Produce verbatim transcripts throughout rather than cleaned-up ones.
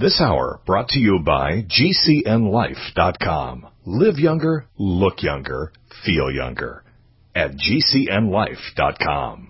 This hour brought to you by G C N life dot com. Live younger, look younger, feel younger at G C N life dot com.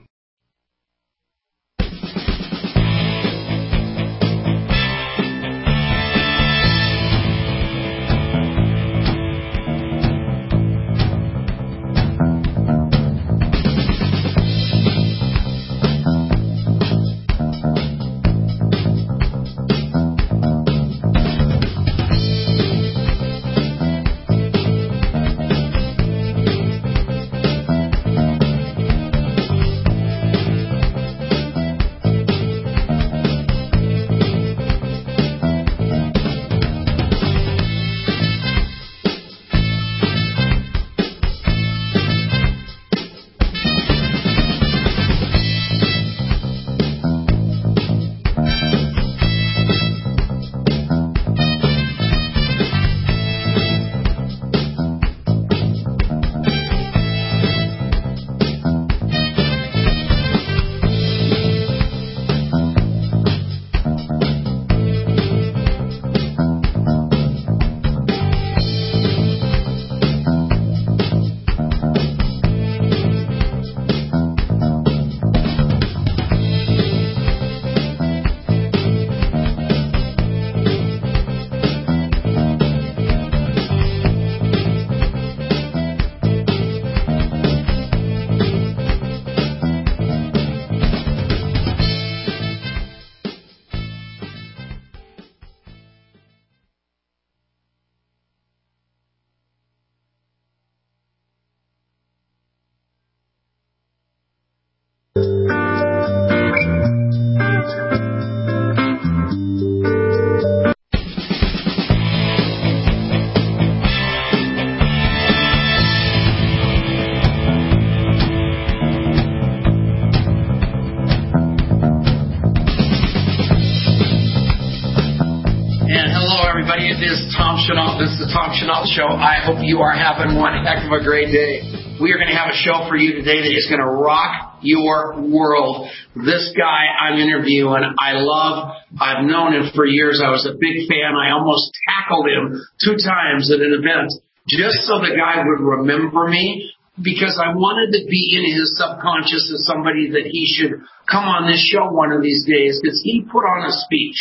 Show. I hope you are having one heck of a great day. We are going to have a show for you today that is going to rock your world. This guy I'm interviewing, I love. I've known him for years. I was a big fan. I almost tackled him two times at an event just so the guy would remember me, because I wanted to be in his subconscious as somebody that he should come on this show one of these days, because he put on a speech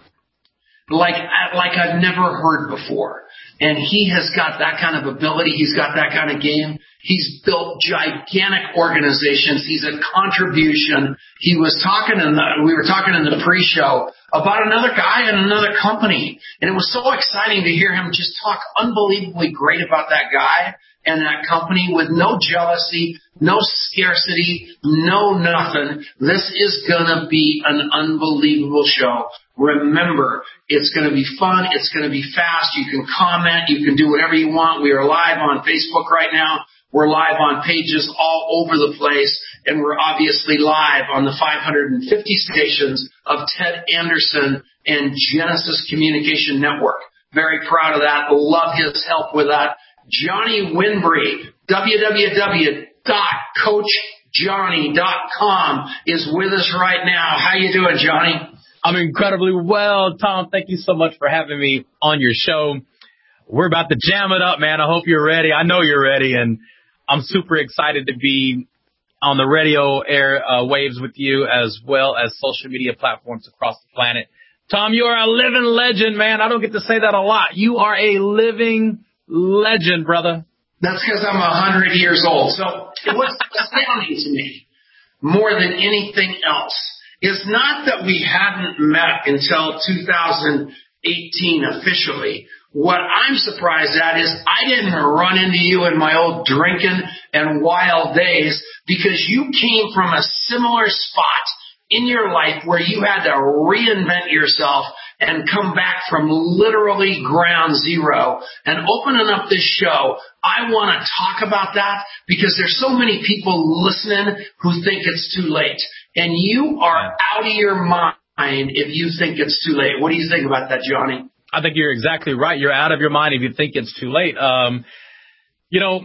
like like I've never heard before. And he has got that kind of ability. He's got that kind of game. He's built gigantic organizations. He's a contribution. He was talking in the, we were talking in the pre-show about another guy and another company. And it was so exciting to hear him just talk unbelievably great about that guy and that company with no jealousy, no scarcity, no nothing. This is going to be an unbelievable show. Remember, it's going to be fun. It's going to be fast. You can comment. You can do whatever you want. We are live on Facebook right now. We're live on pages all over the place. And we're obviously live on the five hundred fifty stations of Ted Anderson and Genesis Communication Network. Very proud of that. Love his help with that. Johnny Winbury, w w w dot coach johnny dot com is with us right now. How you doing, Johnny? I'm incredibly well, Tom. Thank you so much for having me on your show. We're about to jam it up, man. I hope you're ready. I know you're ready, and I'm super excited to be on the radio air uh, waves with you, as well as social media platforms across the planet. Tom, you are a living legend, man. I don't get to say that a lot. You are a living legend, brother. That's because I'm one hundred years old. So what's astounding to me more than anything else is not that we hadn't met until two thousand eighteen officially. What I'm surprised at is I didn't run into you in my old drinking and wild days, because you came from a similar spot in your life where you had to reinvent yourself and come back from literally ground zero. And opening up this show, I want to talk about that, because there's so many people listening who think it's too late. And you are out of your mind if you think it's too late. What do you think about that, Johnny? I think you're exactly right. You're out of your mind if you think it's too late. Um, you know,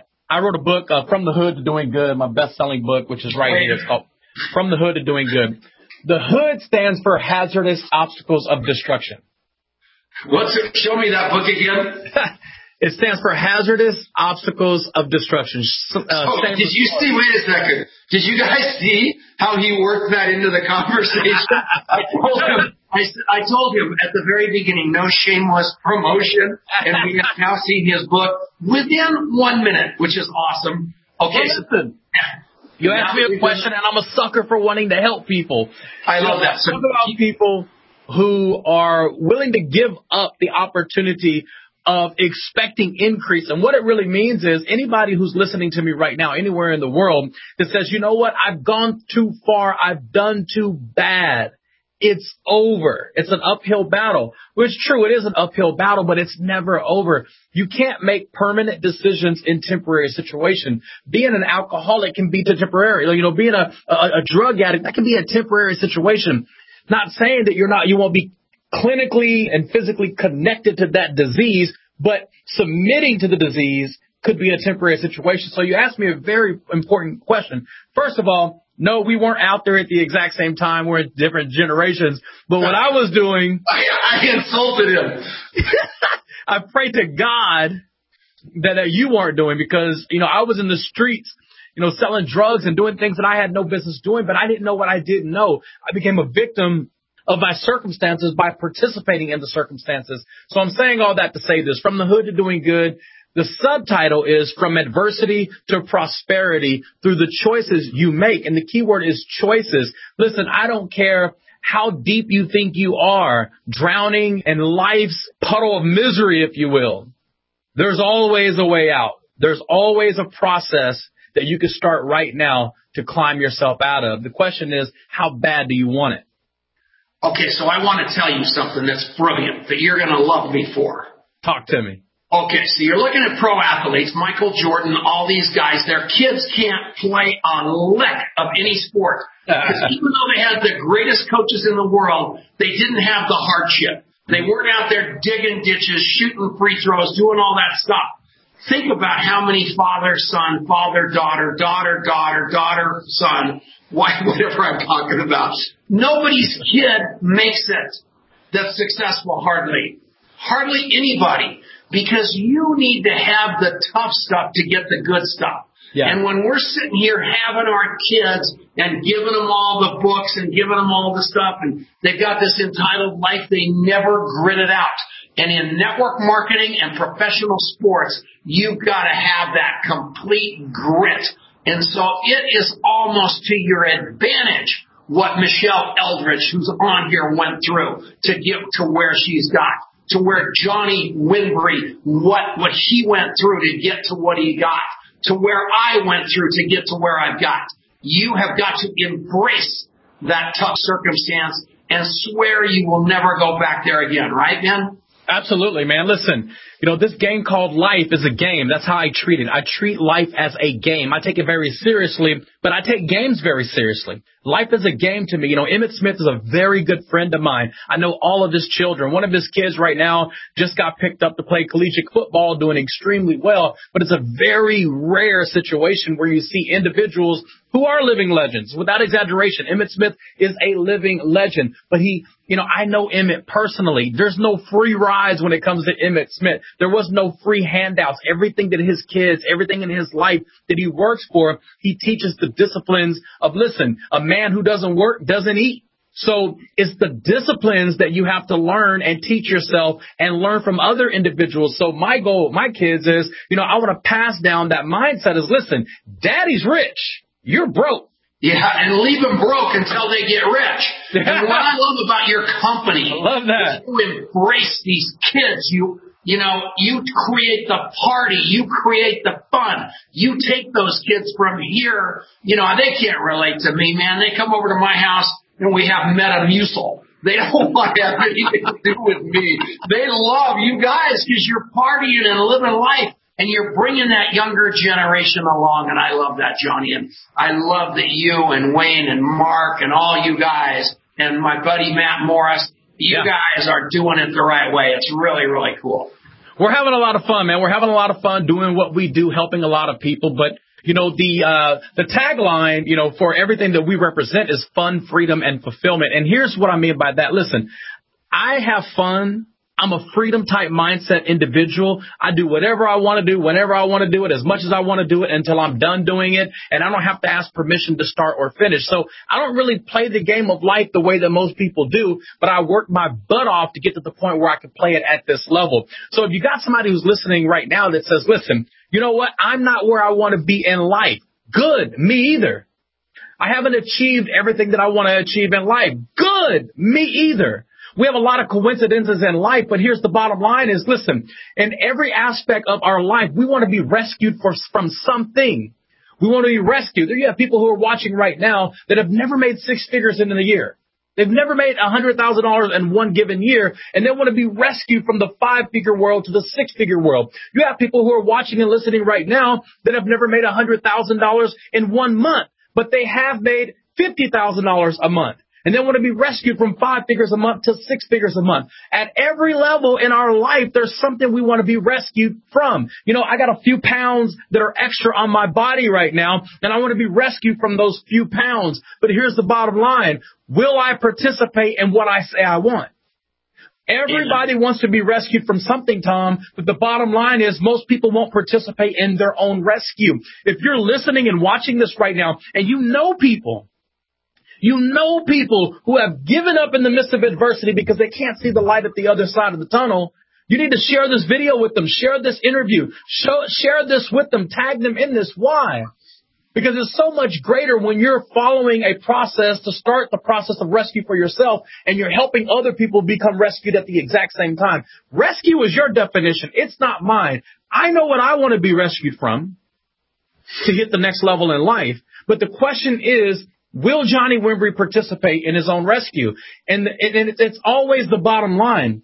I wrote a book, uh, From the Hood to Doing Good, my best-selling book, which is right here. It's called From the Hood to Doing Good. The hood stands for hazardous obstacles of destruction. What's it? Show me that book again. It stands for Hazardous Obstacles of Destruction. Uh, oh, did you see, wait a second, did you guys see how he worked that into the conversation? I told him, I, I told him at the very beginning, no shameless promotion, and we have now seen his book within one minute, which is awesome. Okay, well, listen, so, you asked me a question, and I'm a sucker for wanting to help people. I love that. So, talk about people who are willing to give up the opportunity of expecting increase. And what it really means is anybody who's listening to me right now, anywhere in the world, that says, you know what, I've gone too far, I've done too bad. It's over. It's an uphill battle. Well, it's true, it is an uphill battle, but it's never over. You can't make permanent decisions in temporary situations. Being an alcoholic can be temporary. You know, being a, a, a drug addict, that can be a temporary situation. Not saying that you're not, you won't be clinically and physically connected to that disease, but submitting to the disease could be a temporary situation. So you asked me a very important question. First of all, no, we weren't out there at the exact same time. We're in different generations. But what I was doing, I, I insulted him. I pray to God that, that you weren't doing, because, you know, I was in the streets, you know, selling drugs and doing things that I had no business doing, but I didn't know what I didn't know. I became a victim of my circumstances by participating in the circumstances. So I'm saying all that to say this. From the hood to doing good. The subtitle is From Adversity to Prosperity Through the Choices You Make. And the key word is choices. Listen, I don't care how deep you think you are, drowning in life's puddle of misery, if you will. There's always a way out. There's always a process that you can start right now to climb yourself out of. The question is, how bad do you want it? Okay, so I want to tell you something that's brilliant that you're going to love me for. Talk to me. Okay, so you're looking at pro athletes, Michael Jordan, all these guys, their kids can't play a lick of any sport. Because even though they had the greatest coaches in the world, they didn't have the hardship. They weren't out there digging ditches, shooting free throws, doing all that stuff. Think about how many father, son, father, daughter, daughter, daughter, daughter, son, wife, whatever I'm talking about. Nobody's kid makes it that's successful, hardly. Hardly anybody. Because you need to have the tough stuff to get the good stuff. Yeah. And when we're sitting here having our kids and giving them all the books and giving them all the stuff, and they've got this entitled life, they never grit it out. And in network marketing and professional sports, you've got to have that complete grit. And so it is almost to your advantage what Michelle Eldridge, who's on here, went through to get to where she's got. To where Johnny Winbury, what, what he went through to get to what he got. To where I went through to get to where I've got. You have got to embrace that tough circumstance and swear you will never go back there again. Right, Ben? Absolutely, man. Listen, you know, this game called life is a game. That's how I treat it. I treat life as a game. I take it very seriously, but I take games very seriously. Life is a game to me. You know, Emmitt Smith is a very good friend of mine. I know all of his children. One of his kids right now just got picked up to play collegiate football, doing extremely well. But it's a very rare situation where you see individuals who are living legends. Without exaggeration, Emmitt Smith is a living legend. But he, you know, I know Emmitt personally. There's no free rides when it comes to Emmitt Smith. There was no free handouts. Everything that his kids, everything in his life that he works for, he teaches the disciplines of, listen, a man who doesn't work doesn't eat. So it's the disciplines that you have to learn and teach yourself and learn from other individuals. So my goal, my kids is, you know, I want to pass down that mindset is, listen, daddy's rich. You're broke. Yeah, and leave them broke until they get rich. And what I love about your company, I love that. Is you embrace these kids. You You know, you create the party. You create the fun. You take those kids from here. You know, they can't relate to me, man. They come over to my house and we have Metamucil. They don't want to have anything to do with me. They love you guys because you're partying and living life. And you're bringing that younger generation along. And I love that, Johnny. And I love that you and Wayne and Mark and all you guys and my buddy Matt Morris, you yeah. guys are doing it the right way. It's really, really cool. We're having a lot of fun, man. We're having a lot of fun doing what we do, helping a lot of people. But, you know, the uh the tagline, you know, for everything that we represent is fun, freedom, and fulfillment. And here's what I mean by that. Listen, I have fun I'm a freedom type mindset individual. I do whatever I want to do, whenever I want to do it, as much as I want to do it until I'm done doing it. And I don't have to ask permission to start or finish. So I don't really play the game of life the way that most people do, but I work my butt off to get to the point where I can play it at this level. So if you got somebody who's listening right now that says, listen, you know what? I'm not where I want to be in life. Good. Me either. I haven't achieved everything that I want to achieve in life. Good. Me either. We have a lot of coincidences in life, but here's the bottom line is, listen, in every aspect of our life, we want to be rescued for, from something. We want to be rescued. You have people who are watching right now that have never made six figures in a year. They've never made one hundred thousand dollars in one given year, and they want to be rescued from the five-figure world to the six-figure world. You have people who are watching and listening right now that have never made one hundred thousand dollars in one month, but they have made fifty thousand dollars a month. And they want to be rescued from five figures a month to six figures a month. At every level in our life, there's something we want to be rescued from. You know, I got a few pounds that are extra on my body right now, and I want to be rescued from those few pounds. But here's the bottom line. Will I participate in what I say I want? Everybody yeah. wants to be rescued from something, Tom, but the bottom line is most people won't participate in their own rescue. If you're listening and watching this right now, and you know people, You know people who have given up in the midst of adversity because they can't see the light at the other side of the tunnel. You need to share this video with them. Share this interview. Show, share this with them. Tag them in this. Why? Because it's so much greater when you're following a process to start the process of rescue for yourself and you're helping other people become rescued at the exact same time. Rescue is your definition. It's not mine. I know what I want to be rescued from to hit the next level in life. But the question is, will Johnny Wimbrey participate in his own rescue? And, and it's always the bottom line.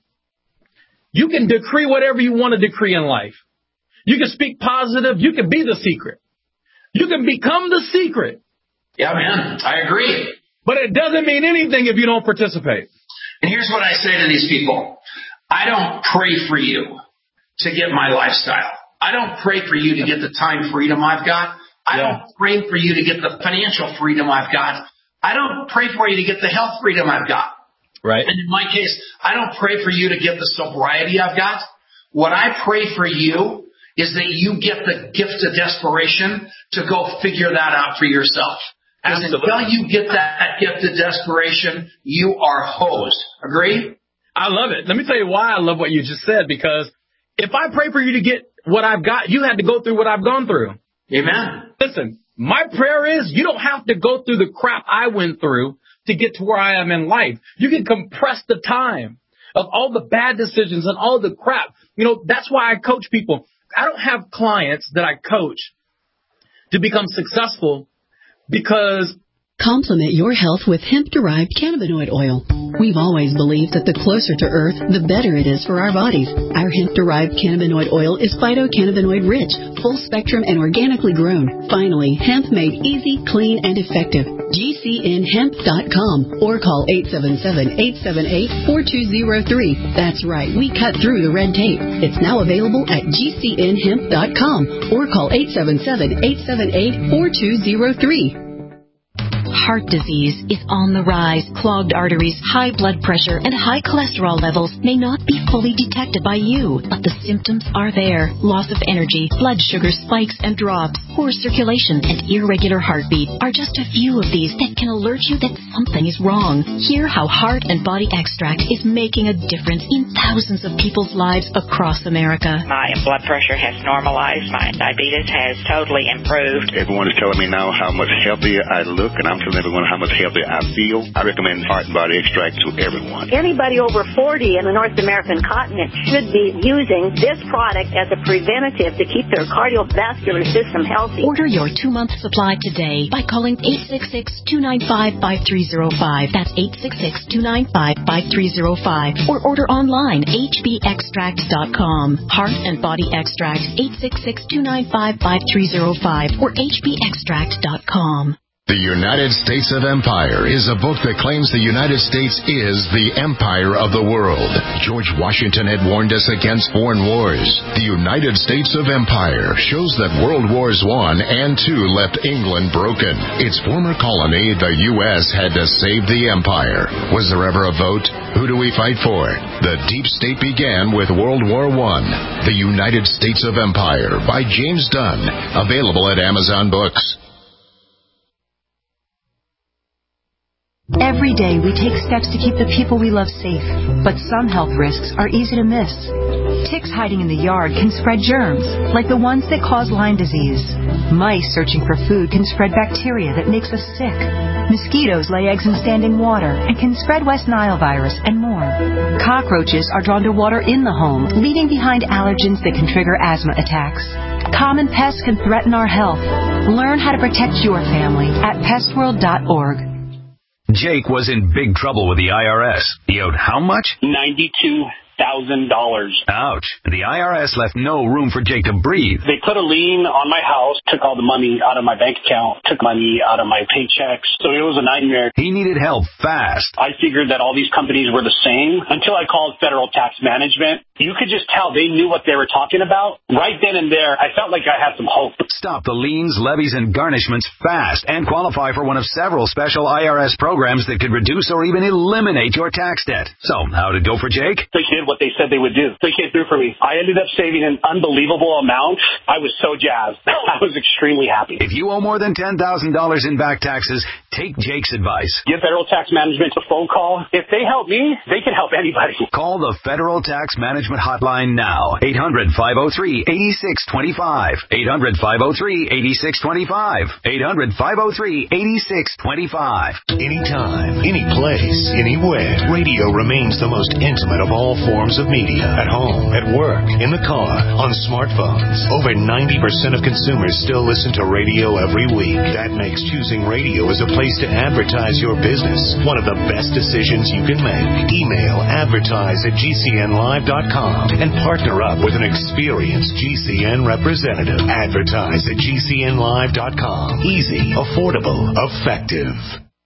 You can decree whatever you want to decree in life. You can speak positive. You can be the secret. You can become the secret. Yeah, man, I agree. But it doesn't mean anything if you don't participate. And here's what I say to these people. I don't pray for you to get my lifestyle. I don't pray for you to get the time freedom I've got. I yeah. don't pray for you to get the financial freedom I've got. I don't pray for you to get the health freedom I've got. Right. And in my case, I don't pray for you to get the sobriety I've got. What I pray for you is that you get the gift of desperation to go figure that out for yourself. And until you get that gift of desperation, you are hosed. Agree? I love it. Let me tell you why I love what you just said, because if I pray for you to get what I've got, you had to go through what I've gone through. Amen. Listen, my prayer is you don't have to go through the crap I went through to get to where I am in life. You can compress the time of all the bad decisions and all the crap. You know, that's why I coach people. I don't have clients that I coach to become successful because... Complement your health with hemp-derived cannabinoid oil. We've always believed that the closer to Earth, the better it is for our bodies. Our hemp-derived cannabinoid oil is phytocannabinoid-rich, full-spectrum, and organically grown. Finally, hemp made easy, clean, and effective. G C N hemp dot com or call eight seven seven, eight seven eight, four two zero three. That's right, we cut through the red tape. It's now available at G C N hemp dot com or call eight seven seven, eight seven eight, four two zero three. Heart disease is on the rise. Clogged arteries, high blood pressure, and high cholesterol levels may not be fully detected by you, but the symptoms are there. Loss of energy, blood sugar spikes and drops, poor circulation, and irregular heartbeat are just a few of these that can alert you that something is wrong. Hear how Heart and Body Extract is making a difference in thousands of people's lives across America. My blood pressure has normalized. My diabetes has totally improved. Everyone is telling me now how much healthier I look, and I'm telling everyone how much healthier I feel. I recommend Heart and Body Extract to everyone. Anybody over forty in the North American continent should be using this product as a preventative to keep their cardiovascular system healthy. Order your two-month supply today by calling eight six six, two nine five, five three zero five. That's eight six six, two nine five, five three zero five. Or order online, H B extract dot com. Heart and Body Extract, eight six six, two nine five, five three zero five or H B extract dot com. The United States of Empire is a book that claims the United States is the empire of the world. George Washington had warned us against foreign wars. The United States of Empire shows that World Wars One and Two left England broken. Its former colony, the U S, had to save the empire. Was there ever a vote? Who do we fight for? The deep state began with World War One. The United States of Empire by James Dunn. Available at Amazon Books. Every day we take steps to keep the people we love safe, but some health risks are easy to miss. Ticks hiding in the yard can spread germs, like the ones that cause Lyme disease. Mice searching for food can spread bacteria that makes us sick. Mosquitoes lay eggs in standing water and can spread West Nile virus and more. Cockroaches are drawn to water in the home, leaving behind allergens that can trigger asthma attacks. Common pests can threaten our health. Learn how to protect your family at pest world dot org. Jake was in big trouble with the I R S. He owed how much? ninety-two thousand dollars. Ouch. The I R S left no room for Jake to breathe. They put a lien on my house, took all the money out of my bank account, took money out of my paychecks. So it was a nightmare. He needed help fast. I figured that all these companies were the same until I called Federal Tax Management. You could just tell they knew what they were talking about. Right then and there, I felt like I had some hope. Stop the liens, levies, and garnishments fast and qualify for one of several special I R S programs that could reduce or even eliminate your tax debt. So, how'd it go for Jake? They did what they said they would do. They came through for me. I ended up saving an unbelievable amount. I was so jazzed. I was extremely happy. If you owe more than ten thousand dollars in back taxes, take Jake's advice. Give Federal Tax Management a phone call. If they help me, they can help anybody. Call the Federal Tax Management Hotline now. eight hundred, five oh three, eight six two five. eight hundred, five oh three, eight six two five. eight hundred, five oh three, eight six two five. Anytime, any place, anywhere, radio remains the most intimate of all forms of media. At home, at work, in the car, on smartphones. Over ninety percent of consumers still listen to radio every week. That makes choosing radio as a place to advertise your business one of the best decisions you can make. Email advertise at G C N live dot com and partner up with an experienced G C N representative. Advertise at G C N live dot com. Easy, affordable, effective.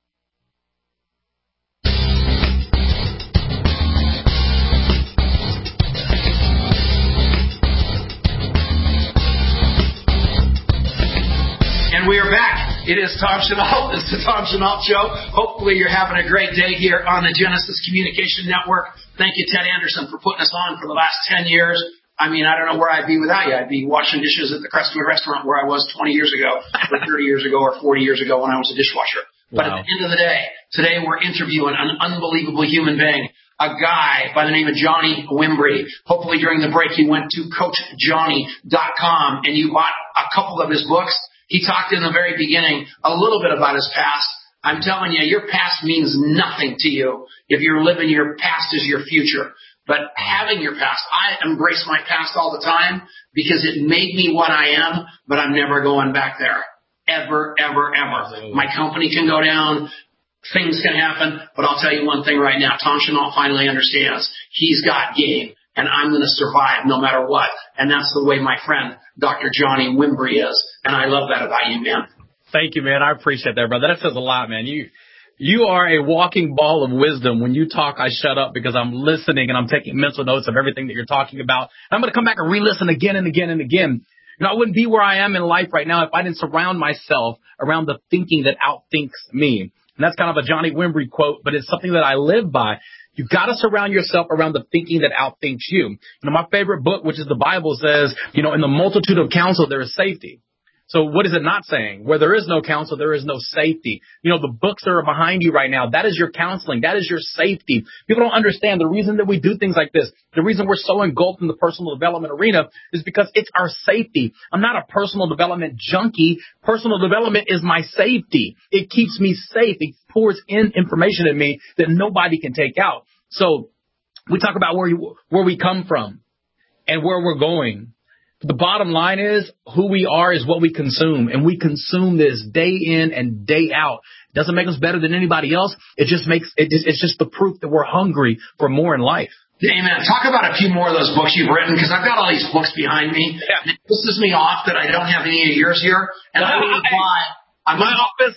And we are back. It is Tom Chenault. It's the Tom Chenault Show. Hopefully you're having a great day here on the Genesis Communication Network. Thank you, Ted Anderson, for putting us on for the last ten years. I mean, I don't know where I'd be without you. I'd be washing dishes at the Crestwood restaurant where I was twenty years ago, or thirty years ago, or forty years ago when I was a dishwasher. But wow. At the end of the day, today we're interviewing an unbelievable human being, a guy by the name of Johnny Wimbrey. Hopefully during the break you went to Coach Johnny dot com and you bought a couple of his books. He talked in the very beginning a little bit about his past. I'm telling you, your past means nothing to you if you're living your past as your future. But having your past, I embrace my past all the time because it made me what I am, but I'm never going back there. Ever, ever, ever. My company can go down. Things can happen. But I'll tell you one thing right now. Tom Chenault finally understands. He's got game. And I'm going to survive no matter what. And that's the way my friend, Doctor Johnny Wimbrey, is. And I love that about you, man. Thank you, man. I appreciate that, brother. That says a lot, man. You you are a walking ball of wisdom. When you talk, I shut up because I'm listening and I'm taking mental notes of everything that you're talking about. And I'm going to come back and re-listen again and again and again. You know, I wouldn't be where I am in life right now if I didn't surround myself around the thinking that outthinks me. And that's kind of a Johnny Wimbrey quote, but it's something that I live by. You got to surround yourself around the thinking that outthinks you. You know, my favorite book, which is the Bible, says, you know, in the multitude of counsel, there is safety. So what is it not saying? Where there is no counsel, there is no safety. You know, the books that are behind you right now, that is your counseling. That is your safety. People don't understand the reason that we do things like this. The reason we're so engulfed in the personal development arena is because it's our safety. I'm not a personal development junkie. Personal development is my safety. It keeps me safe. It pours in information in me that nobody can take out. So we talk about where you, where we come from and where we're going. The bottom line is who we are is what we consume, and we consume this day in and day out. It doesn't make us better than anybody else. It just makes it just, it's just the proof that we're hungry for more in life. Amen. Talk about a few more of those books you've written, because I've got all these books behind me. Yeah. It pisses me off that I don't have any of yours here, and I don't know why. I'm my office.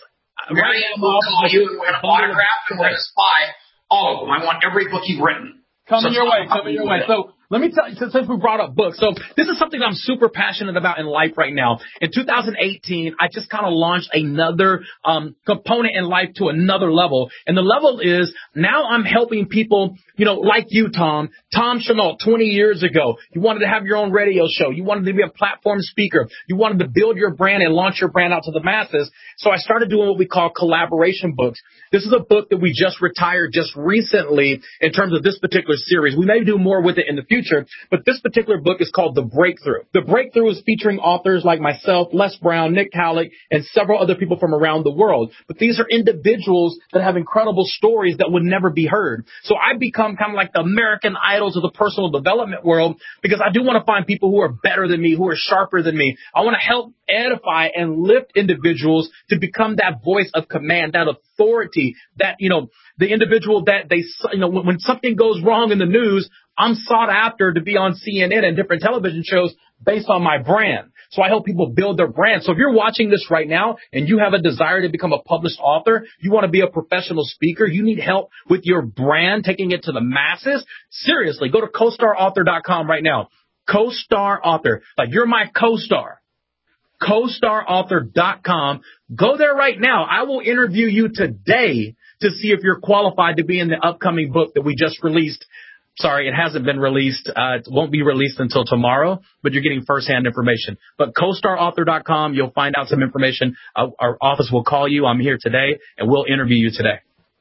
Marianne will call you and we're going to autograph and we're going to spy all of them. I want every book you've written. Coming your way, coming your way. So let me tell you, since we brought up books, so this is something I'm super passionate about in life right now. In two thousand eighteen, I just kind of launched another um component in life to another level. And the level is now I'm helping people, you know, like you, Tom. Tom Chenault, twenty years ago, you wanted to have your own radio show. You wanted to be a platform speaker. You wanted to build your brand and launch your brand out to the masses. So I started doing what we call collaboration books. This is a book that we just retired just recently in terms of this particular series. We may do more with it in the future, but this particular book is called The Breakthrough. The Breakthrough is featuring authors like myself, Les Brown, Nick Halleck, and several other people from around the world. But these are individuals that have incredible stories that would never be heard. So I've become kind of like the American Idols of the personal development world because I do want to find people who are better than me, who are sharper than me. I want to help edify and lift individuals to become that voice of command, that authority, that, you know, the individual that they, you know, when, when something goes wrong in the news, I'm sought after to be on C N N and different television shows based on my brand. So I help people build their brand. So if you're watching this right now and you have a desire to become a published author, you want to be a professional speaker, you need help with your brand, taking it to the masses, seriously, go to co star author dot com right now. Co-Star Author. Like, you're my co-star. co star author dot com. Go there right now. I will interview you today to see if you're qualified to be in the upcoming book that we just released. Sorry, it hasn't been released. Uh, it won't be released until tomorrow, but you're getting firsthand information. But co star author dot com, you'll find out some information. Uh, our office will call you. I'm here today, and we'll interview you today.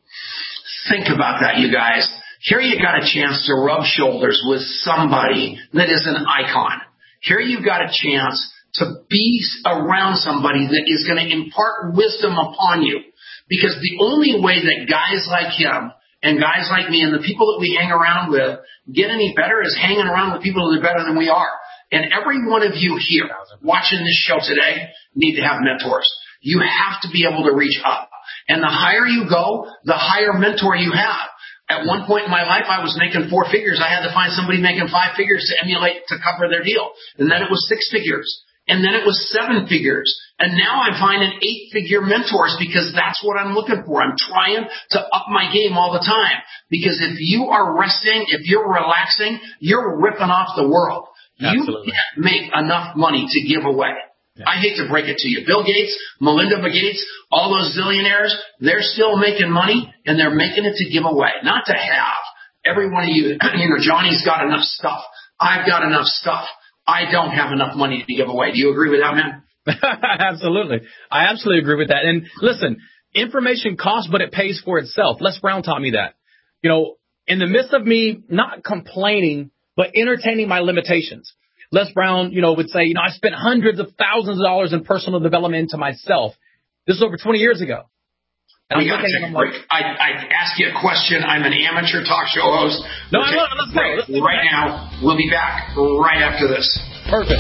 Think about that, you guys. Here you got a chance to rub shoulders with somebody that is an icon. Here you've got a chance to be around somebody that is going to impart wisdom upon you. Because the only way that guys like him and guys like me and the people that we hang around with get any better is hanging around with people that are better than we are. And every one of you here watching this show today need to have mentors. You have to be able to reach up. And the higher you go, the higher mentor you have. At one point in my life, I was making four figures. I had to find somebody making five figures to emulate, to cover their deal. And then it was six figures. And then it was seven figures. And now I'm finding eight-figure mentors because that's what I'm looking for. I'm trying to up my game all the time. Because if you are resting, if you're relaxing, you're ripping off the world. Absolutely. You can't make enough money to give away. Yeah. I hate to break it to you. Bill Gates, Melinda Gates, all those zillionaires, they're still making money, and they're making it to give away, not to have. Every one of you, you know, Johnny's got enough stuff. I've got enough stuff. I don't have enough money to give away. Do you agree with that, man? Absolutely. I absolutely agree with that. And listen, information costs, but it pays for itself. Les Brown taught me that. You know, in the midst of me not complaining, but entertaining my limitations, Les Brown, you know, would say, you know, I spent hundreds of thousands of dollars in personal development into myself. This is over twenty years ago. And we I'm looking at him like, I, I ask you a question. I'm an amateur talk show host. No, I love it. Let's go. Right, let's right now, we'll be back right after this. Perfect.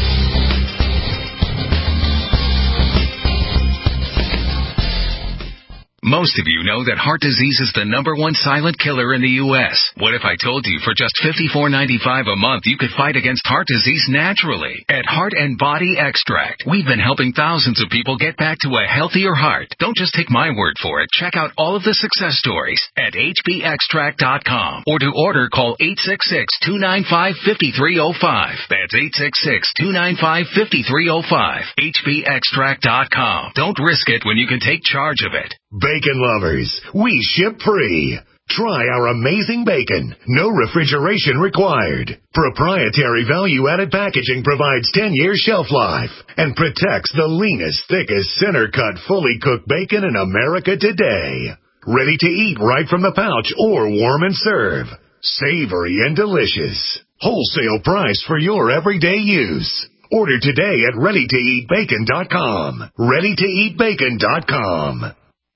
Most of you know that heart disease is the number one silent killer in the U S What if I told you for just fifty-four ninety-five a month you could fight against heart disease naturally? At Heart and Body Extract, we've been helping thousands of people get back to a healthier heart. Don't just take my word for it. Check out all of the success stories at H B extract dot com. Or to order, call eight six six, two nine five, five three zero five. That's eight six six, two nine five, five three zero five. H B extract dot com. Don't risk it when you can take charge of it. Bacon lovers, we ship free. Try our amazing bacon. No refrigeration required. Proprietary value-added packaging provides ten years shelf life and protects the leanest, thickest, center-cut, fully cooked bacon in America today. Ready to eat right from the pouch or warm and serve. Savory and delicious. Wholesale price for your everyday use. Order today at ready to eat bacon dot com. ready to eat bacon dot com.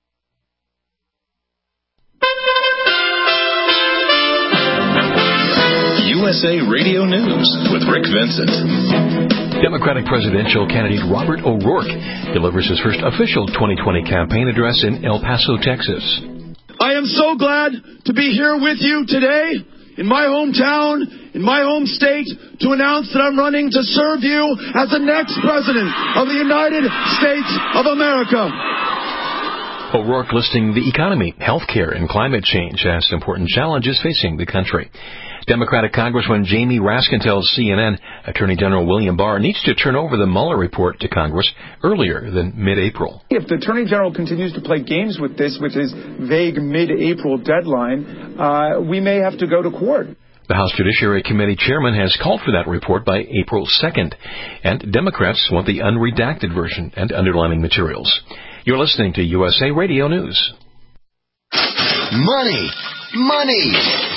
U S A Radio News with Rick Vincent. Democratic presidential candidate Robert O'Rourke delivers his first official twenty twenty campaign address in El Paso, Texas. I am so glad to be here with you today in my hometown, in my home state, to announce that I'm running to serve you as the next president of the United States of America. O'Rourke listing the economy, healthcare, and climate change as important challenges facing the country. Democratic Congresswoman Jamie Raskin tells C N N Attorney General William Barr needs to turn over the Mueller report to Congress earlier than mid-April. If the Attorney General continues to play games with this, with his vague mid-April deadline, uh, we may have to go to court. The House Judiciary Committee chairman has called for that report by April second, and Democrats want the unredacted version and underlining materials. You're listening to U S A Radio News. Money! Money!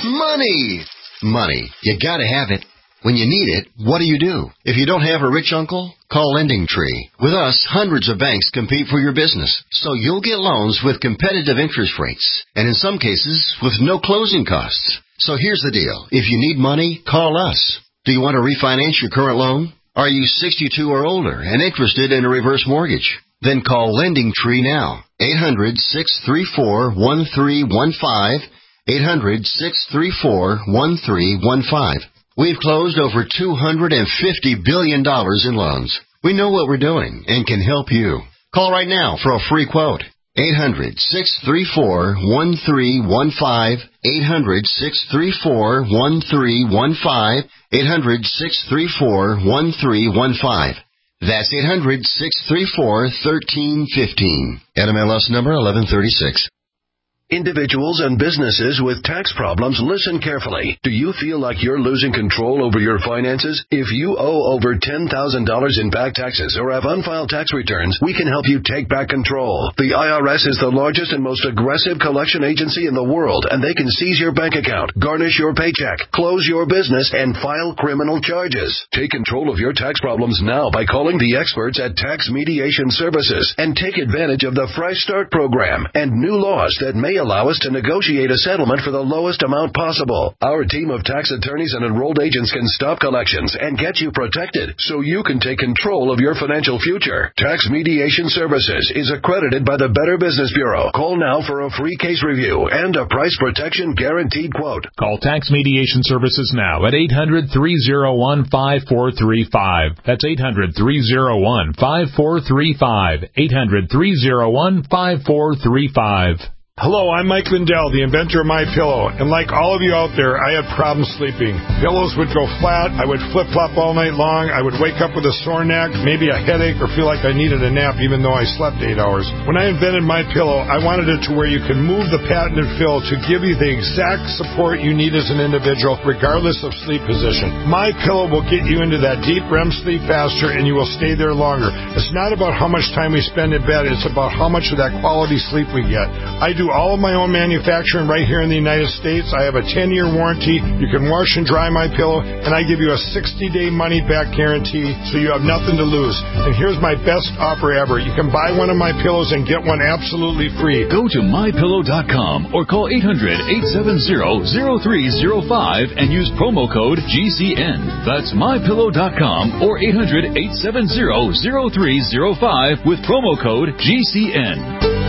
Money! Money. You gotta have it. When you need it, what do you do? If you don't have a rich uncle, call Lending Tree. With us, hundreds of banks compete for your business, so you'll get loans with competitive interest rates, and in some cases, with no closing costs. So here's the deal. If you need money, call us. Do you want to refinance your current loan? Are you sixty-two or older and interested in a reverse mortgage? Then call Lending Tree now. eight hundred, six three four, one three one five. eight hundred, six three four, one three one five. We've closed over two hundred fifty billion dollars in loans. We know what we're doing and can help you. Call right now for a free quote. eight hundred, six three four, one three one five. eight hundred, six three four, one three one five. eight hundred, six three four, one three one five. That's eight hundred, six three four, one three one five. N M L S number eleven thirty-six. Individuals and businesses with tax problems, listen carefully. Do you feel like you're losing control over your finances? If you owe over ten thousand dollars in back taxes or have unfiled tax returns, we can help you take back control. The I R S is the largest and most aggressive collection agency in the world, and they can seize your bank account, garnish your paycheck, close your business, and file criminal charges. Take control of your tax problems now by calling the experts at Tax Mediation Services and take advantage of the Fresh Start program and new laws that may allow us to negotiate a settlement for the lowest amount possible. Our team of tax attorneys and enrolled agents can stop collections and get you protected so you can take control of your financial future. Tax Mediation Services is accredited by the Better Business Bureau. Call now for a free case review and a price protection guaranteed quote. Call Tax Mediation Services now at eight hundred, three oh one, five four three five. That's eight hundred, three oh one, five four three five. eight hundred, three oh one, five four three five. Hello, I'm Mike Lindell, the inventor of MyPillow, and like all of you out there, I had problems sleeping. Pillows would go flat, I would flip-flop all night long, I would wake up with a sore neck, maybe a headache, or feel like I needed a nap even though I slept eight hours. When I invented MyPillow, I wanted it to where you can move the patented fill to give you the exact support you need as an individual, regardless of sleep position. MyPillow will get you into that deep R E M sleep faster, and you will stay there longer. It's not about how much time we spend in bed, it's about how much of that quality sleep we get. I do all of my own manufacturing right here in the United States. I have a ten-year warranty. You can wash and dry MyPillow, and I give you a sixty-day money-back guarantee, so you have nothing to lose. And here's my best offer ever. You can buy one of my pillows and get one absolutely free. Go to my pillow dot com or call eight hundred, eight seven zero, zero three zero five and use promo code G C N. That's my pillow dot com or eight hundred, eight seven zero, zero three zero five with promo code G C N.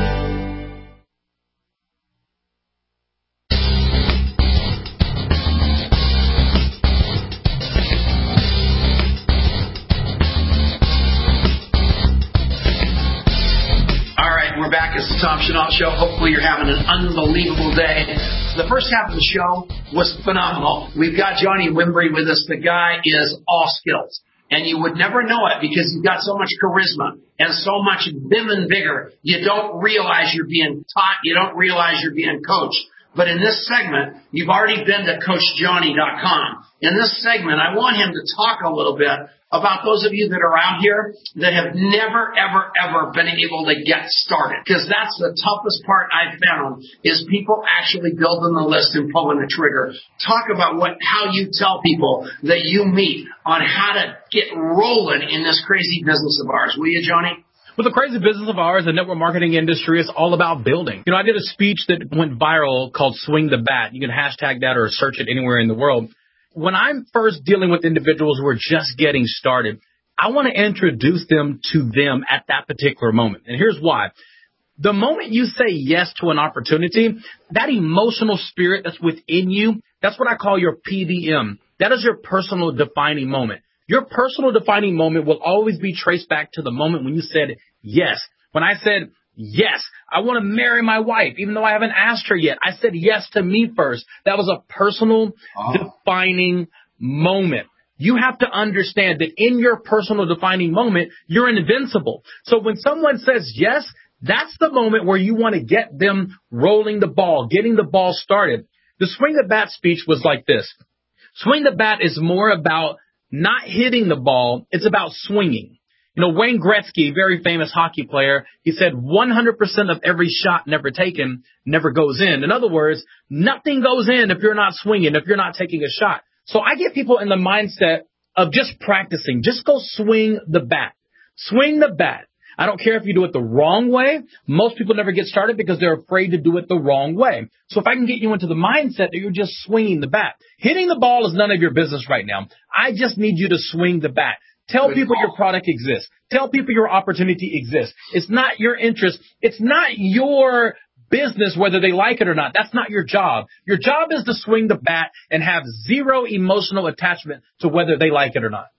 It's the Tom Chenault Show. Hopefully you're having an unbelievable day. The first half of the show was phenomenal. We've got Johnny Wimbrey with us. The guy is all skills. And you would never know it because he's got so much charisma and so much vim and vigor. You don't realize you're being taught. You don't realize you're being coached. But in this segment, you've already been to coach johnny dot com. In this segment, I want him to talk a little bit about those of you that are out here that have never, ever, ever been able to get started. Because that's the toughest part I've found is people actually building the list and pulling the trigger. Talk about what, how you tell people that you meet on how to get rolling in this crazy business of ours. Will you, Johnny? Well, the crazy business of ours, the network marketing industry, is all about building. You know, I did a speech that went viral called Swing the Bat. You can hashtag that or search it anywhere in the world. When I'm first dealing with individuals who are just getting started, I want to introduce them to them at that particular moment. And here's why. The moment you say yes to an opportunity, that emotional spirit that's within you, that's what I call your P D M. That is your personal defining moment. Your personal defining moment will always be traced back to the moment when you said yes. When I said yes. I want to marry my wife, even though I haven't asked her yet. I said yes to me first. That was a personal oh. defining moment. You have to understand that in your personal defining moment, you're invincible. So when someone says yes, that's the moment where you want to get them rolling the ball, getting the ball started. The swing the bat speech was like this. Swing the bat is more about not hitting the ball. It's about swinging. You know, Wayne Gretzky, very famous hockey player, he said one hundred percent of every shot never taken never goes in. In other words, nothing goes in if you're not swinging, if you're not taking a shot. So I get people in the mindset of just practicing. Just go swing the bat. Swing the bat. I don't care if you do it the wrong way. Most people never get started because they're afraid to do it the wrong way. So if I can get you into the mindset that you're just swinging the bat. Hitting the ball is none of your business right now. I just need you to swing the bat. Tell people your product exists. Tell people your opportunity exists. It's not your interest. It's not your business whether they like it or not. That's not your job. Your job is to swing the bat and have zero emotional attachment to whether they like it or not.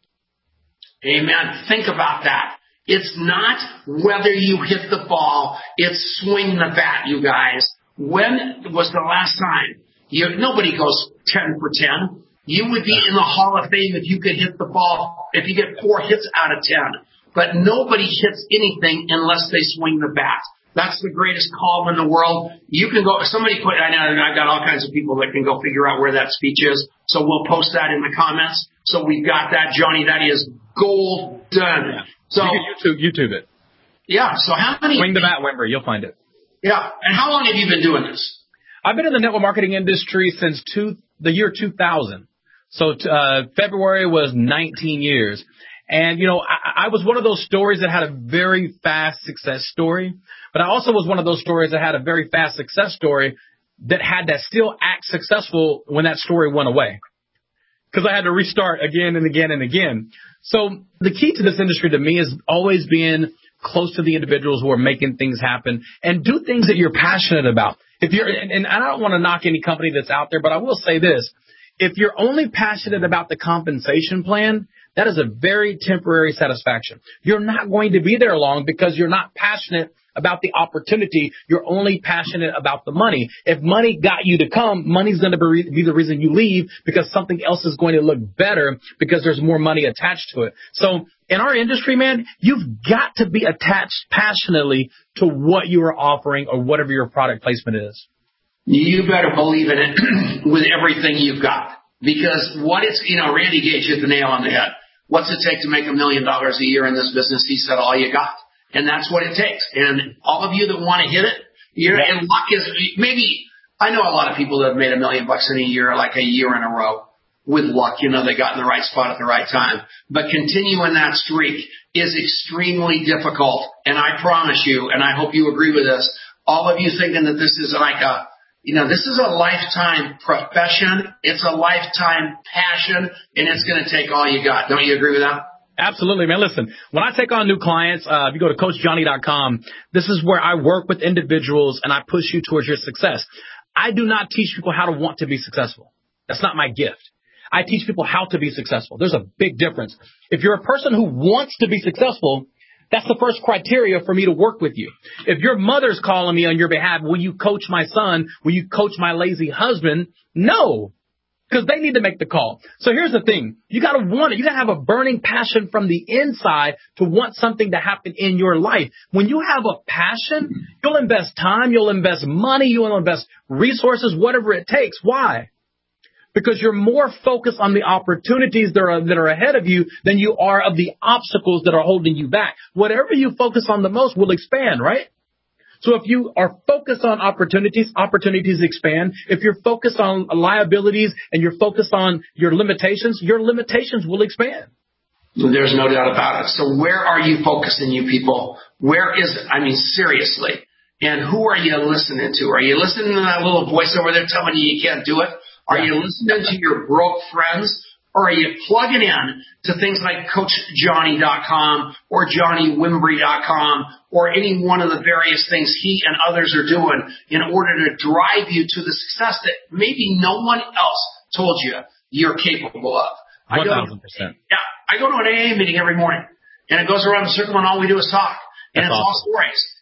Amen. Think about that. It's not whether you hit the ball. It's swing the bat, you guys. When was the last time? You, nobody goes ten for ten. You would be in the Hall of Fame if you could hit the ball, if you get four hits out of ten. But nobody hits anything unless they swing the bat. That's the greatest call in the world. You can go, somebody put, I know I've got all kinds of people that can go figure out where that speech is. So we'll post that in the comments. So we've got that, Johnny. That is gold done. So you can YouTube, YouTube it. Yeah. So how many? Swing the bat, Wimber. You'll find it. Yeah. And how long have you been doing this? I've been in the network marketing industry since two, the year two thousand. So uh, February was nineteen years. And, you know, I, I was one of those stories that had a very fast success story. But I also was one of those stories that had a very fast success story that had to still act successful when that story went away. Because I had to restart again and again and again. So the key to this industry to me is always being close to the individuals who are making things happen and do things that you're passionate about. If you're, and, and I don't want to knock any company that's out there, but I will say this. If you're only passionate about the compensation plan, that is a very temporary satisfaction. You're not going to be there long because you're not passionate about the opportunity. You're only passionate about the money. If money got you to come, money's going to be the reason you leave because something else is going to look better because there's more money attached to it. So in our industry, man, you've got to be attached passionately to what you are offering or whatever your product placement is. You better believe in it with everything you've got. Because what it's, you know, Randy Gage hit the nail on the head. What's it take to make a million dollars a year in this business? He said, all you got. And that's what it takes. And all of you that want to hit it, you're, yeah. and luck is, maybe, I know a lot of people that have made a million bucks in a year, like a year in a row, with luck. You know, they got in the right spot at the right time. But continuing that streak is extremely difficult. And I promise you, and I hope you agree with this, all of you thinking that this is like a, you know, this is a lifetime profession. It's a lifetime passion, and it's going to take all you got. Don't you agree with that? Absolutely, man. Listen, when I take on new clients, uh, if you go to coach johnny dot com, this is where I work with individuals and I push you towards your success. I do not teach people how to want to be successful. That's not my gift. I teach people how to be successful. There's a big difference. If you're a person who wants to be successful, that's the first criteria for me to work with you. If your mother's calling me on your behalf, will you coach my son? Will you coach my lazy husband? No, because they need to make the call. So here's the thing. You got to want it. You got to have a burning passion from the inside to want something to happen in your life. When you have a passion, you'll invest time, you'll invest money, you'll invest resources, whatever it takes. Why? Because you're more focused on the opportunities that are, that are ahead of you than you are of the obstacles that are holding you back. Whatever you focus on the most will expand, right? So if you are focused on opportunities, opportunities expand. If you're focused on liabilities and you're focused on your limitations, your limitations will expand. There's no doubt about it. So where are you focusing, you people? Where is it? I mean, seriously. And who are you listening to? Are you listening to that little voice over there telling you you can't do it? Are you listening to your broke friends, or are you plugging in to things like coach johnny dot com or johnny wimbrey dot com or any one of the various things he and others are doing in order to drive you to the success that maybe no one else told you you're capable of? one thousand percent. Yeah, I go to an A A meeting every morning, and it goes around the circle, and all we do is talk. And That's it's awesome. all stories.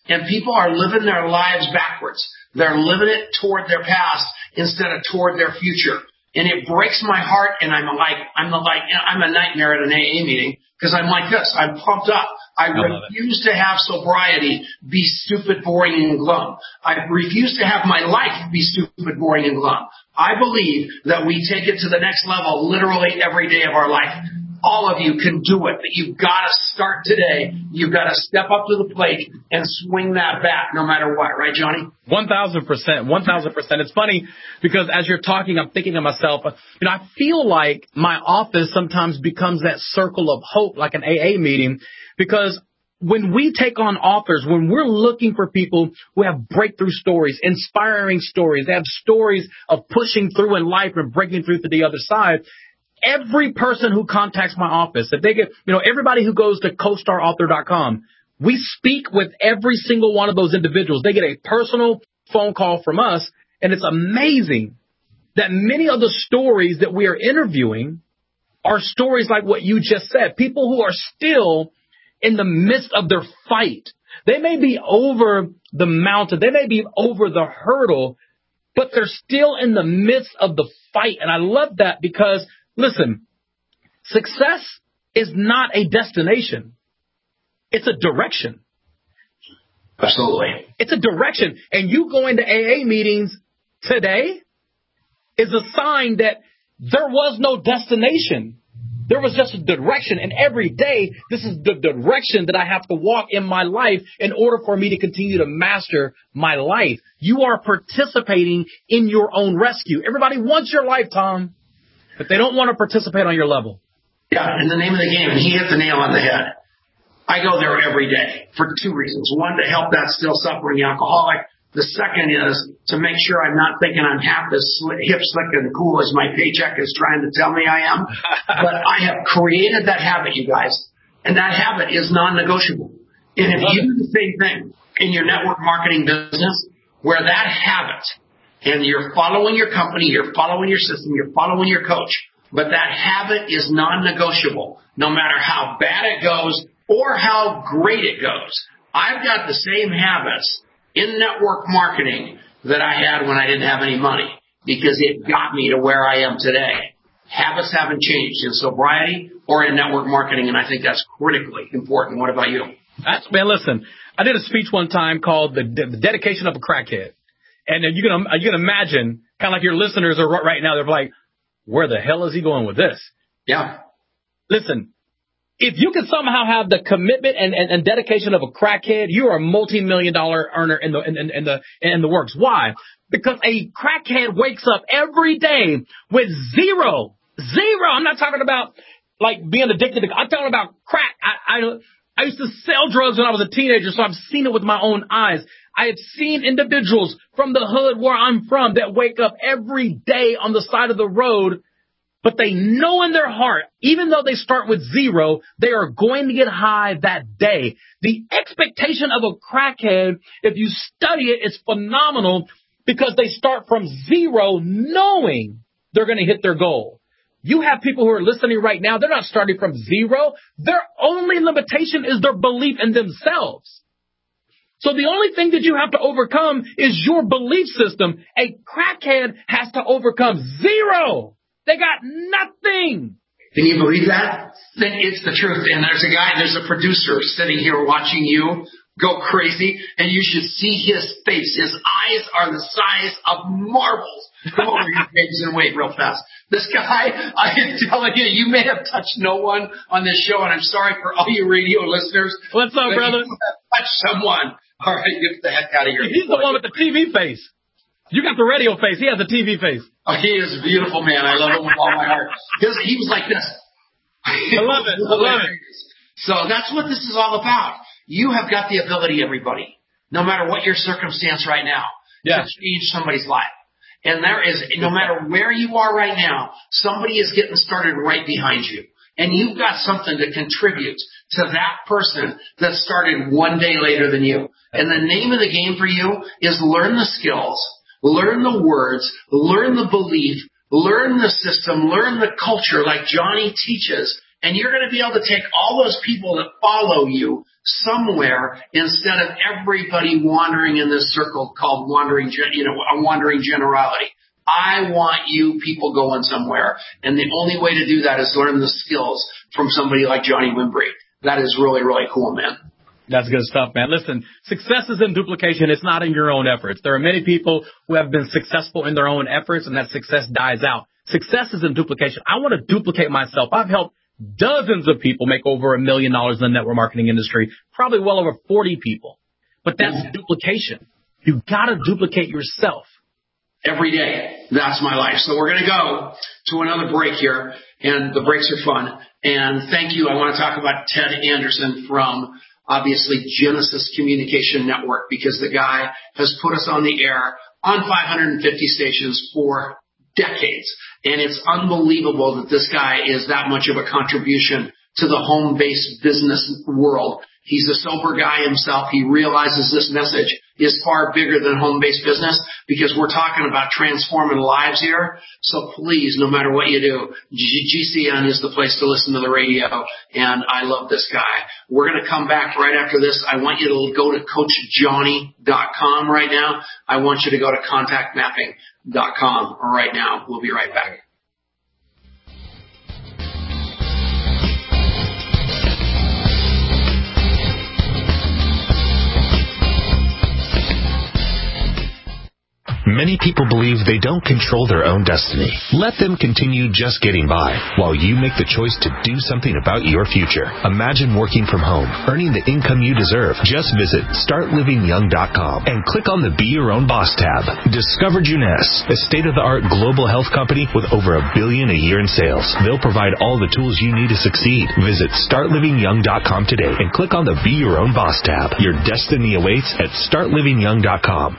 And people are living their lives backwards. They're living it toward their past instead of toward their future. And it breaks my heart, and I'm like, I'm like, I'm a nightmare at an A A meeting because I'm like this. I'm pumped up. I, I refuse to have sobriety be stupid, boring, and glum. I refuse to have my life be stupid, boring, and glum. I believe that we take it to the next level literally every day of our life. All of you can do it, but you've got to start today. You've got to step up to the plate and swing that bat no matter what. Right, Johnny? one thousand percent. one thousand percent. It's funny because as you're talking, I'm thinking to myself, you know, I feel like my office sometimes becomes that circle of hope, like an A A meeting, because when we take on offers, when we're looking for people who have breakthrough stories, inspiring stories, they have stories of pushing through in life and breaking through to the other side, every person who contacts my office, if they get, you know, everybody who goes to co star author dot com, we speak with every single one of those individuals. They get a personal phone call from us, and it's amazing that many of the stories that we are interviewing are stories like what you just said, people who are still in the midst of their fight. They may be over the mountain, they may be over the hurdle, but they're still in the midst of the fight. And I love that because, listen, success is not a destination. It's a direction. Absolutely. It's a direction. And you going to A A meetings today is a sign that there was no destination. There was just a direction. And every day, this is the direction that I have to walk in my life in order for me to continue to master my life. You are participating in your own rescue. Everybody wants your life, Tom, but they don't want to participate on your level. Yeah, in the name of the game, and he hit the nail on the head. I go there every day for two reasons. One, to help that still suffering alcoholic. The second is to make sure I'm not thinking I'm half as slick, hip, slick, and cool as my paycheck is trying to tell me I am. But I have created that habit, you guys, and that habit is non-negotiable. And if you do the same thing in your network marketing business, where that habit, and you're following your company, you're following your system, you're following your coach, but that habit is non-negotiable, no matter how bad it goes or how great it goes. I've got the same habits in network marketing that I had when I didn't have any money because it got me to where I am today. Habits haven't changed in sobriety or in network marketing, and I think that's critically important. What about you? That's, man, listen, I did a speech one time called The, the Dedication of a Crackhead. And you can, you can imagine, kind of like your listeners are right now, they're like, where the hell is he going with this? Yeah. Listen, if you can somehow have the commitment and, and, and dedication of a crackhead, you are a multi-million dollar earner in the, in, in, in the, in the works. Why? Because a crackhead wakes up every day with zero, zero. I'm not talking about like being addicted to, I'm talking about crack. I, I, I used to sell drugs when I was a teenager, so I've seen it with my own eyes. I have seen individuals from the hood where I'm from that wake up every day on the side of the road, but they know in their heart, even though they start with zero, they are going to get high that day. The expectation of a crackhead, if you study it, is phenomenal because they start from zero knowing they're going to hit their goal. You have people who are listening right now, they're not starting from zero. Their only limitation is their belief in themselves. So the only thing that you have to overcome is your belief system. A crackhead has to overcome zero. They got nothing. Can you believe that? It's the truth. And there's a guy, there's a producer sitting here watching you go crazy, and you should see his face. His eyes are the size of marbles. Come over here, James, and wait real fast. This guy, I am telling you, you may have touched no one on this show, and I'm sorry for all you radio listeners. What's up, brother? You have touched someone. All right, get the heck out of here. He's the one with the T V face. You got the radio face. He has the T V face. Oh, he is a beautiful man. I love him with all my heart. His, he was like this. I love it. I love it. So that's what this is all about. You have got the ability, everybody, no matter what your circumstance right now, yeah. to change somebody's life. And there is, no matter where you are right now, somebody is getting started right behind you. And you've got something to contribute to that person that started one day later than you. And the name of the game for you is learn the skills, learn the words, learn the belief, learn the system, learn the culture like Johnny teaches, And you're going to be able to take all those people that follow you somewhere instead of everybody wandering in this circle called wandering, you know, a wandering generality. I want you people going somewhere. And the only way to do that is learn the skills from somebody like Johnny Wimbrey. That is really, really cool, man. That's good stuff, man. Listen, success is in duplication. It's not in your own efforts. There are many people who have been successful in their own efforts, and that success dies out. Success is in duplication. I want to duplicate myself. I've helped dozens of people make over a million dollars in the network marketing industry, probably well over forty people. But that's duplication. You got to duplicate yourself. Every day. That's my life. So we're going to go to another break here, and the breaks are fun. And thank you. I want to talk about Ted Anderson from, obviously, Genesis Communication Network, because the guy has put us on the air on five hundred fifty stations for decades. And it's unbelievable that this guy is that much of a contribution to the home-based business world. He's a sober guy himself. He realizes this message is far bigger than home-based business because we're talking about transforming lives here. So please, no matter what you do, G C N is the place to listen to the radio, and I love this guy. We're going to come back right after this. I want you to go to coach johnny dot com right now. I want you to go to contact mapping dot com right now. We'll be right back. Many people believe they don't control their own destiny. Let them continue just getting by while you make the choice to do something about your future. Imagine working from home, earning the income you deserve. Just visit start living young dot com and click on the Be Your Own Boss tab. Discover Jeunesse, a state-of-the-art global health company with over a billion a year in sales. They'll provide all the tools you need to succeed. Visit start living young dot com today and click on the Be Your Own Boss tab. Your destiny awaits at start living young dot com.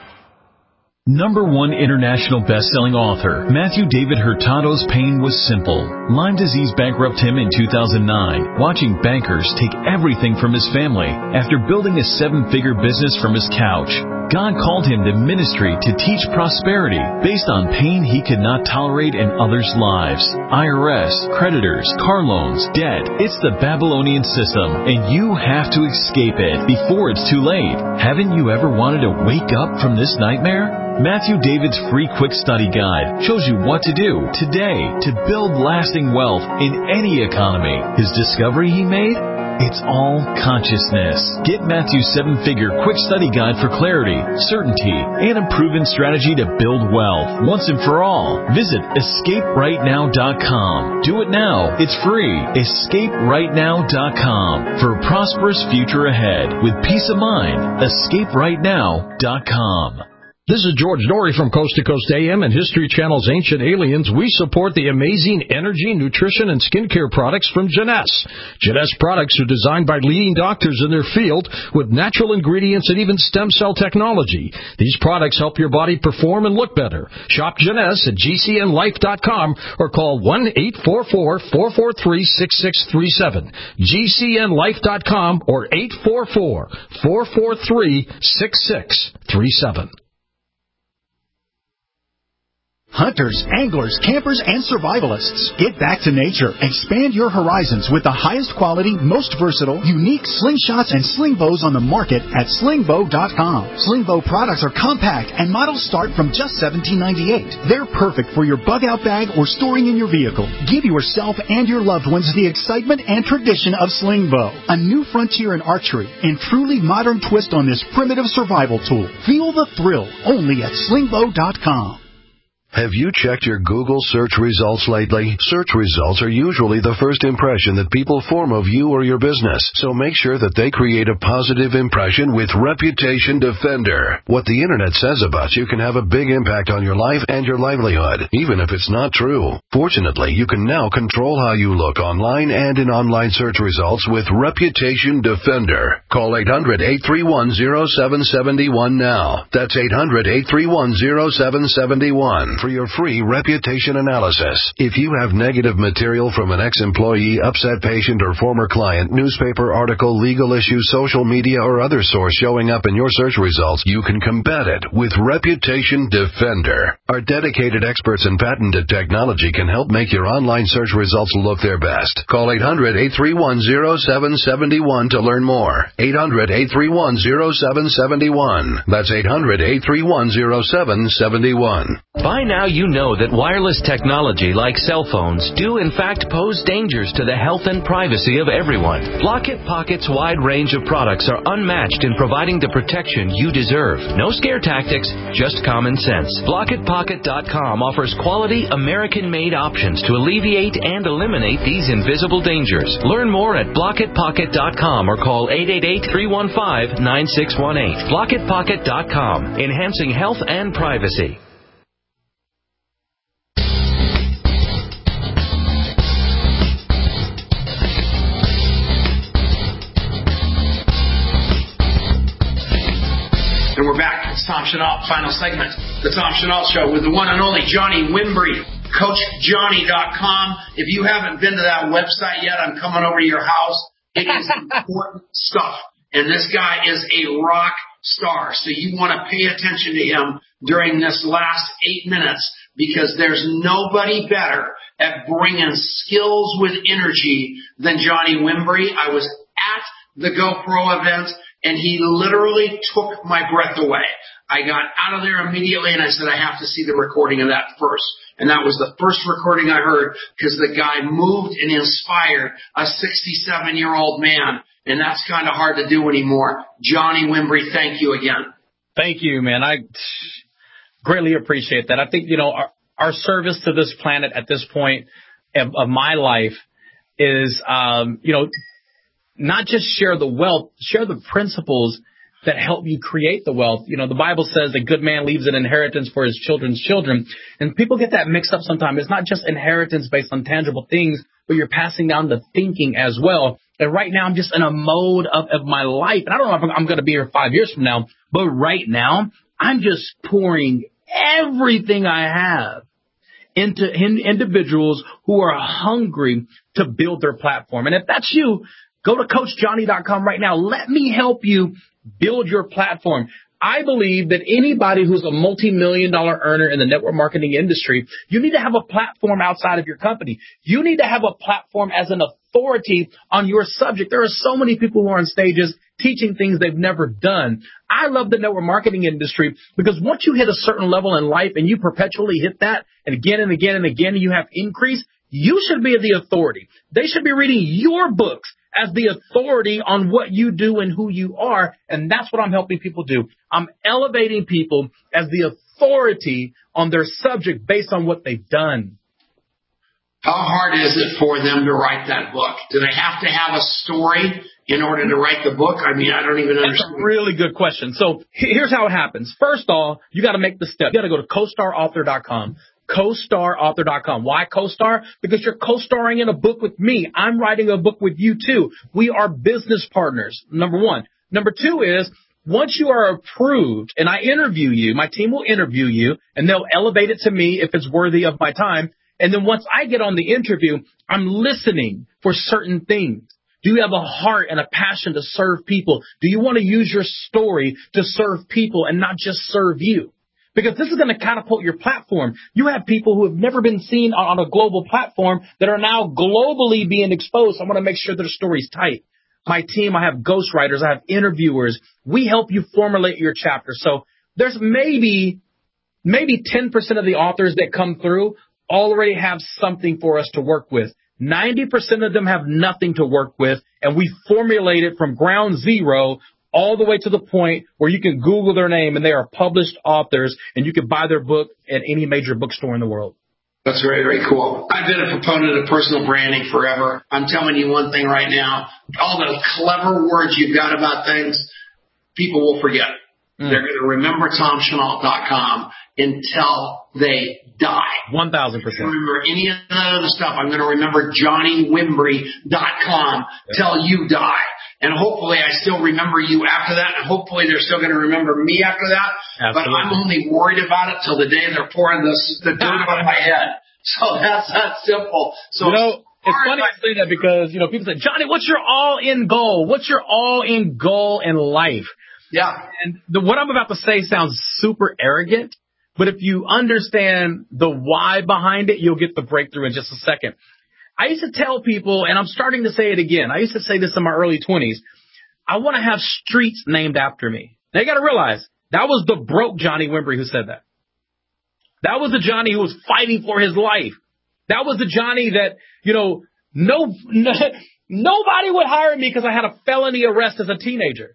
Number one international best-selling author, Matthew David Hurtado's pain was simple. Lyme disease bankrupted him in two thousand nine, watching bankers take everything from his family after building a seven-figure business from his couch. God called him to ministry to teach prosperity based on pain he could not tolerate in others' lives. I R S, creditors, car loans, debt. It's the Babylonian system, and you have to escape it before it's too late. Haven't you ever wanted to wake up from this nightmare? Matthew David's free quick study guide shows you what to do today to build lasting wealth in any economy. His discovery he made? It's all consciousness. Get Matthew's seven-figure quick study guide for clarity, certainty, and a proven strategy to build wealth once and for all. Visit escape right now dot com. Do it now. It's free. escape right now dot com for a prosperous future ahead with peace of mind. escape right now dot com. This is George Norrie from Coast to Coast A M and History Channel's Ancient Aliens. We support the amazing energy, nutrition, and skincare products from Jeunesse. Jeunesse products are designed by leading doctors in their field with natural ingredients and even stem cell technology. These products help your body perform and look better. Shop Jeunesse at G C N life dot com or call one eight four four, four four three, six six three seven. G C N life dot com or eight four four, four four three, six six three seven. Hunters, anglers, campers, and survivalists, get back to nature. Expand your horizons with the highest quality, most versatile, unique slingshots and sling bows on the market at sling bow dot com. Sling bow products are compact and models start from just seventeen ninety-eight. They're perfect for your bug out bag or storing in your vehicle. Give yourself and your loved ones the excitement and tradition of sling bow, a new frontier in archery and truly modern twist on this primitive survival tool. Feel the thrill only at sling bow dot com. Have you checked your Google search results lately? Search results are usually the first impression that people form of you or your business, so make sure that they create a positive impression with Reputation Defender. What the internet says about you can have a big impact on your life and your livelihood, even if it's not true. Fortunately, you can now control how you look online and in online search results with Reputation Defender. Call eight hundred, eight three one, zero seven seven one now. That's eight hundred, eight three one, zero seven seven one. for your free reputation analysis. If you have negative material from an ex-employee, upset patient, or former client, newspaper article, legal issue, social media, or other source showing up in your search results, you can combat it with Reputation Defender. Our dedicated experts in patented technology can help make your online search results look their best. Call eight hundred, eight three one, zero seven seven one to learn more. eight hundred, eight three one, zero seven seven one. That's eight hundred, eight three one, zero seven seven one. By now you know that wireless technology like cell phones do in fact pose dangers to the health and privacy of everyone. Blockit Pocket's wide range of products are unmatched in providing the protection you deserve. No scare tactics, just common sense. Blockit Pocket dot com offers quality American-made options to alleviate and eliminate these invisible dangers. Learn more at Blockit Pocket dot com or call eight eight eight, three one five, nine six one eight. Blockit Pocket dot com, enhancing health and privacy. And we're back. It's Tom Chenault, final segment. The Tom Chenault Show with the one and only Johnny Wimbrey, Coach Johnny dot com. If you haven't been to that website yet, I'm coming over to your house. It is important stuff. And this guy is a rock star. So you want to pay attention to him during this last eight minutes because there's nobody better at bringing skills with energy than Johnny Wimbrey. I was at the GoPro event, and he literally took my breath away. I got out of there immediately, and I said, I have to see the recording of that first. And that was the first recording I heard because the guy moved and inspired a sixty-seven-year-old man, and that's kind of hard to do anymore. Johnny Wimbrey, thank you again. Thank you, man. I greatly appreciate that. I think, you know, our, our service to this planet at this point of, of my life is, um, you know, not just share the wealth, share the principles that help you create the wealth. You know, the Bible says a good man leaves an inheritance for his children's children. And people get that mixed up sometimes. It's not just inheritance based on tangible things, but you're passing down the thinking as well. And right now I'm just in a mode of, of my life. And I don't know if I'm, I'm going to be here five years from now, but right now I'm just pouring everything I have into in, individuals who are hungry to build their platform. And if that's you, go to Coach Johnny dot com right now. Let me help you build your platform. I believe that anybody who's a multi-million dollar earner in the network marketing industry, you need to have a platform outside of your company. You need to have a platform as an authority on your subject. There are so many people who are on stages teaching things they've never done. I love the network marketing industry because once you hit a certain level in life and you perpetually hit that and again and again and again, and you have increase, you should be the authority. They should be reading your books as the authority on what you do and who you are, and that's what I'm helping people do. I'm elevating people as the authority on their subject based on what they've done. How hard is it for them to write that book? Do they have to have a story in order to write the book? I mean, I don't even understand. That's a really good question. So here's how it happens. First off, you got to make the step. You got to go to co star author dot com. co star author dot com. Why co-star? Because you're co-starring in a book with me. I'm writing a book with you too. We are business partners, number one. Number two is, once you are approved and I interview you, my team will interview you and they'll elevate it to me if it's worthy of my time. And then once I get on the interview, I'm listening for certain things. Do you have a heart and a passion to serve people? Do you want to use your story to serve people and not just serve you? Because this is going to catapult your platform. You have people who have never been seen on a global platform that are now globally being exposed. So I want to make sure their story's tight. My team, I have ghostwriters, I have interviewers. We help you formulate your chapter. So there's maybe, maybe ten percent of the authors that come through already have something for us to work with. ninety percent of them have nothing to work with, and we formulate it from ground zero all the way to the point where you can Google their name and they are published authors and you can buy their book at any major bookstore in the world. That's very, very cool. I've been a proponent of personal branding forever. I'm telling you one thing right now. All the clever words you've got about things, people will forget. Mm. They're going to remember Tom Chenault dot com until they die. one thousand percent. Remember any of the other stuff. I'm going to remember Johnny Wimbrey dot com till you die. and hopefully I still remember you after that, and hopefully they're still going to remember me after that. Absolutely. But I'm only worried about it till the day they're pouring the, the dirt on my head. So that's that simple. So, you know, it's funny I say that because, you know, people say, Johnny, what's your all-in goal? What's your all-in goal in life? Yeah. And the, what I'm about to say sounds super arrogant, but if you understand the why behind it, you'll get the breakthrough in just a second. I used to tell people, and I'm starting to say it again, I used to say this in my early twenties, I want to have streets named after me. Now, you got to realize, that was the broke Johnny Wimbrey who said that. That was the Johnny who was fighting for his life. That was the Johnny that, you know, no, no nobody would hire me because I had a felony arrest as a teenager.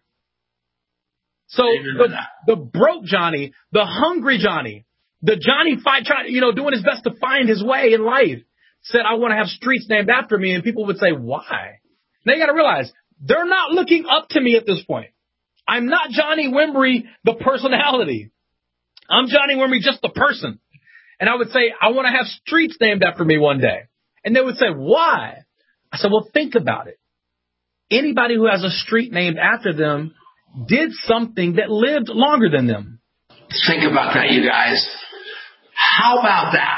So the, the broke Johnny, the hungry Johnny, the Johnny fight, try, you know, doing his best to find his way in life, said, I want to have streets named after me. And people would say, why? Now you got to realize, they're not looking up to me at this point. I'm not Johnny Wimbrey, the personality. I'm Johnny Wimbrey, just the person. And I would say, I want to have streets named after me one day. And they would say, why? I said, well, think about it. Anybody who has a street named after them did something that lived longer than them. Think about that, you guys. How about that?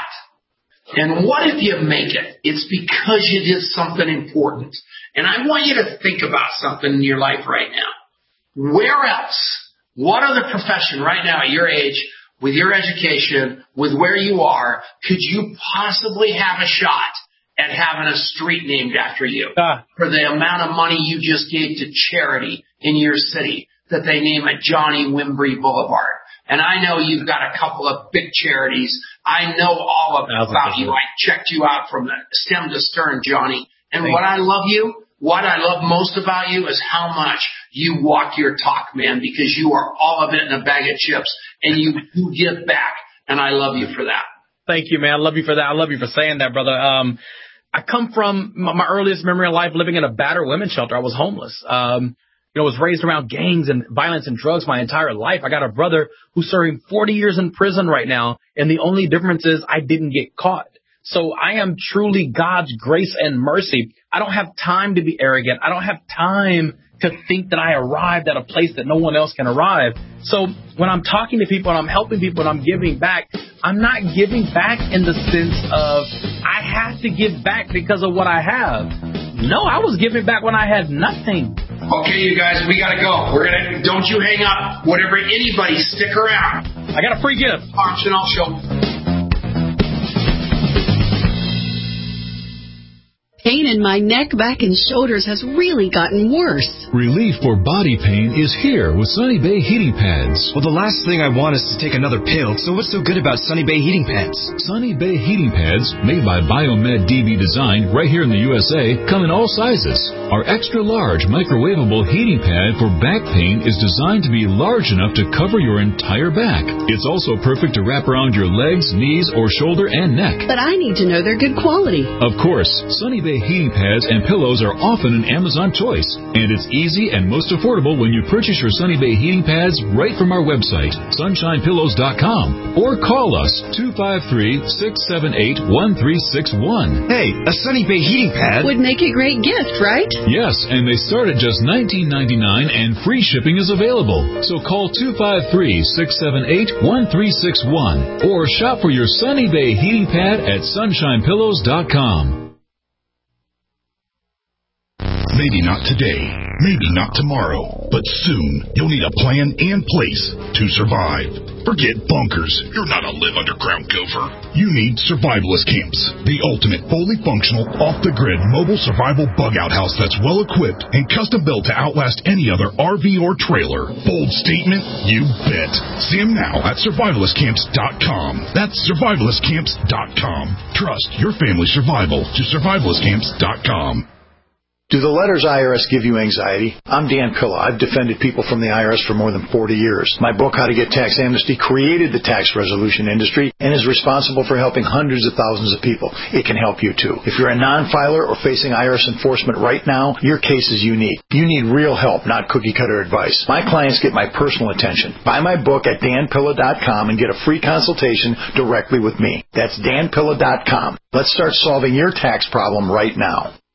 And what if you make it? It's because you did something important. And I want you to think about something in your life right now. Where else? What other profession right now at your age, with your education, with where you are, could you possibly have a shot at having a street named after you ah. for the amount of money you just gave to charity in your city that they name it Johnny Wimbrey Boulevard? And I know you've got a couple of big charities. I know all about you. I checked you out from stem to stern, Johnny. And Thank what you. I love you, what I love most about you is how much you walk your talk, man, because you are all of it in a bag of chips, and you, you give back. And I love you for that. Thank you, man. I love you for that. I love you for saying that, brother. Um, I come from my, my earliest memory of life living in a battered women's shelter. I was homeless. Um, You know, was raised around gangs and violence and drugs my entire life. I got a brother who's serving forty years in prison right now, and the only difference is I didn't get caught. So I am truly God's grace and mercy. I don't have time to be arrogant. I don't have time to think that I arrived at a place that no one else can arrive. So when I'm talking to people and I'm helping people and I'm giving back, I'm not giving back in the sense of I have to give back because of what I have. No, I was giving back when I had nothing. Okay, you guys, we gotta go. We're gonna, don't you hang up. Whatever, anybody, stick around. I got a free gift. Optional show. Pain in my neck, back, and shoulders has really gotten worse. Relief for body pain is here with Sunny Bay Heating Pads. Well, the last thing I want is to take another pill, so what's so good about Sunny Bay Heating Pads? Sunny Bay Heating Pads, made by Biomed D B Design right here in the U S A, come in all sizes. Our extra-large microwavable heating pad for back pain is designed to be large enough to cover your entire back. It's also perfect to wrap around your legs, knees, or shoulder and neck. But I need to know they're good quality. Of course, Sunny Bay heating pads and pillows are often an Amazon choice, and it's easy and most affordable when you purchase your Sunny Bay heating pads right from our website, sunshine pillows dot com, or call us two five three, six seven eight, one three six one. Hey, a Sunny Bay heating pad would make a great gift, right? Yes, and they start at just nineteen ninety-nine, and free shipping is available. So call two five three, six seven eight, one three six one or shop for your Sunny Bay heating pad at sunshine pillows dot com. Maybe not today, maybe not tomorrow, but soon you'll need a plan and place to survive. Forget bunkers. You're not a live underground gopher. You need Survivalist Camps, the ultimate fully functional, off-the-grid mobile survival bug-out house that's well-equipped and custom-built to outlast any other R V or trailer. Bold statement? You bet. See them now at survivalist camps dot com. That's survivalist camps dot com. Trust your family's survival to survivalist camps dot com. Do the letters I R S give you anxiety? I'm Dan Pilla. I've defended people from the I R S for more than forty years. My book, How to Get Tax Amnesty, created the tax resolution industry and is responsible for helping hundreds of thousands of people. It can help you, too. If you're a non-filer or facing I R S enforcement right now, your case is unique. You need real help, not cookie-cutter advice. My clients get my personal attention. Buy my book at dan pilla dot com and get a free consultation directly with me. That's dan pilla dot com. Let's start solving your tax problem right now.